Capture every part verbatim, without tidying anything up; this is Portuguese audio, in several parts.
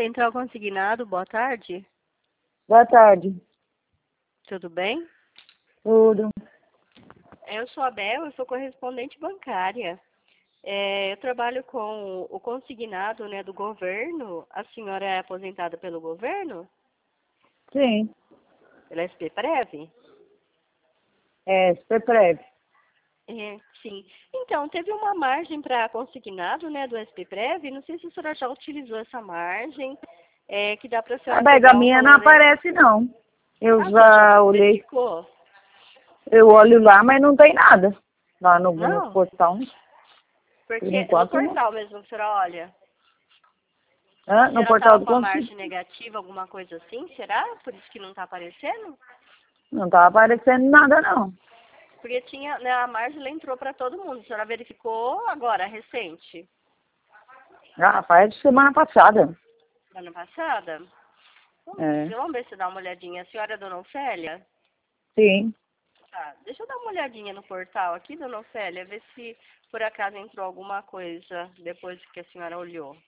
Central Consignado, boa tarde. Boa tarde. Tudo bem? Tudo. Eu sou a Bel, eu sou correspondente bancária. É, eu trabalho com o consignado, né, do governo. A senhora é aposentada pelo governo? Sim. Pela S P Prev? É, super breve. É, sim. Então, teve uma margem para consignado, né, do S P Prev. Não sei se a senhora já utilizou essa margem, é, que dá para a senhora Mas a pegar um minha não valor aí. aparece, não. Eu Ah, a senhora já já olhei, verificou? eu olho lá, mas não tem nada. Lá no, no Não? portal, por Porque no enquanto não. portal mesmo, a senhora olha. A Hã? No senhora tá portal do com a consigo. margem negativa, alguma coisa assim, será? Por isso que não tá aparecendo? Não tá aparecendo nada, não. Porque tinha, né, a margem ela entrou para todo mundo. A senhora verificou agora, recente, Ah, faz semana passada. ano passada? Vamos, É. vamos ver se dá uma olhadinha. A senhora é dona Ofélia? Sim. Tá, deixa eu dar uma olhadinha no portal aqui, dona Ofélia, ver se por acaso entrou alguma coisa depois que a senhora olhou.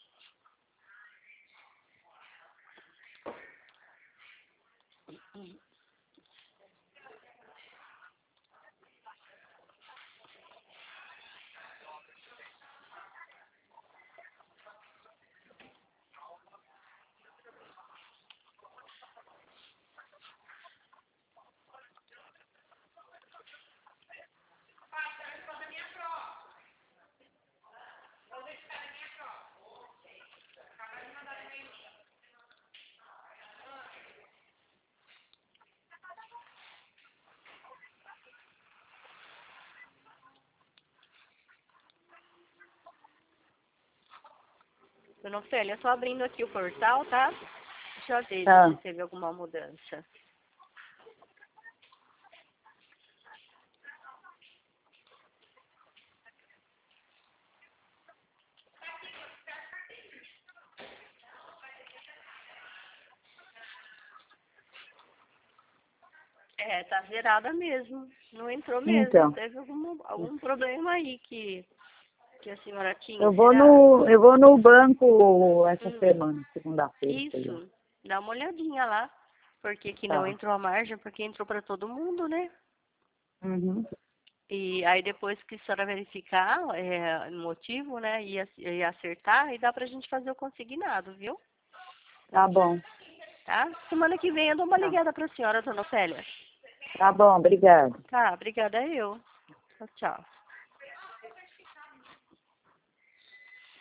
Dona Ofélia, só abrindo aqui o portal, tá? Deixa eu ver Tá. se teve alguma mudança. É, tá zerada mesmo. Não entrou mesmo. Então. Teve algum, algum problema aí que, que a senhora tinha, Eu vou será? no, eu vou no banco essa Hum, semana, segunda-feira, sei lá. isso. Dá uma olhadinha lá. Porque que não Tá. entrou a margem, porque entrou para todo mundo, né? Uhum. E aí depois que a senhora verificar é, o motivo, né, e, ac- e acertar, aí dá pra gente fazer o consignado, viu? Tá bom. Tá? Semana que vem eu dou uma Tá. ligada pra senhora, dona Ofélia. Tá bom, obrigada. Tá, obrigada eu. Tchau, tchau.